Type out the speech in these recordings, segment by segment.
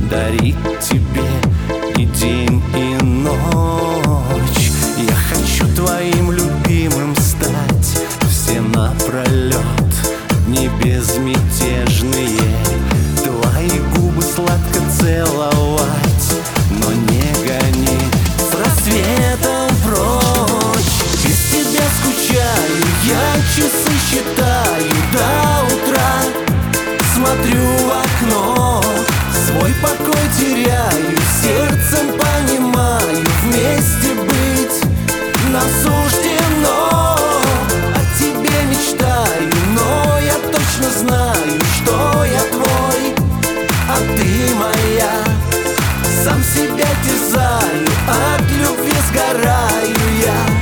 дарить тебе и день, и ночь. Я хочу твоим любимым стать все напролет, дни безмятежные, твои губы сладко целовать, но не гони с рассветом прочь. Без тебя скучаю, я часы считаю до утра, смотрю в окно, свой покой теряю, сердцем понимаю, вместе быть нам суждено. О тебе мечтаю, но я точно знаю, что я твой, а ты моя. Сам себя терзаю, от любви сгораю я.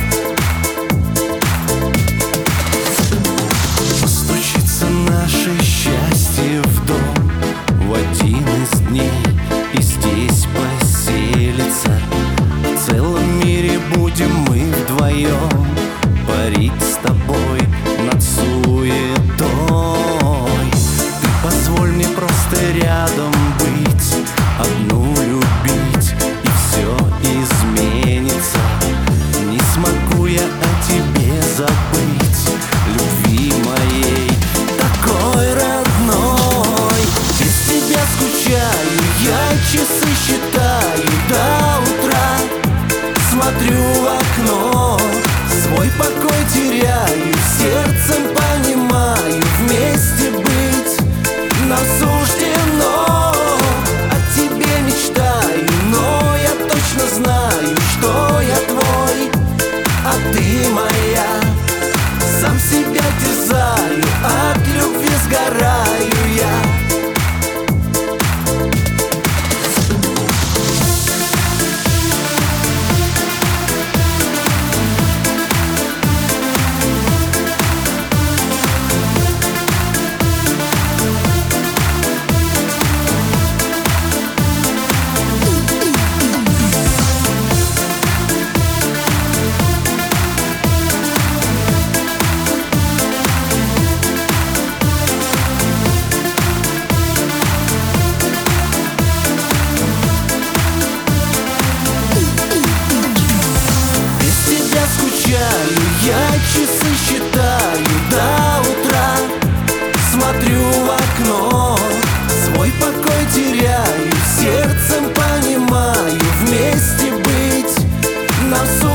Постучится наше счастье в дом в один из дней, и здесь поселится. В целом мире будем мы вдвоем парить с тобой над суетой. Ты позволь мне просто рядом быть, одну любить, и все изменится. Не смогу я о тебе забыть, любви моей такой родной. Без тебя скучаю, я часы считаю до утра, смотрю в окно, свой покой теряю, сердцем понимаю, вместе быть нам суждено. О тебе мечтаю, но я точно знаю, что я твой, а ты моя. Сам себя терзаю, от любви сгораю я. Я часы считаю до утра, смотрю в окно, свой покой теряю, сердцем понимаю, вместе быть нам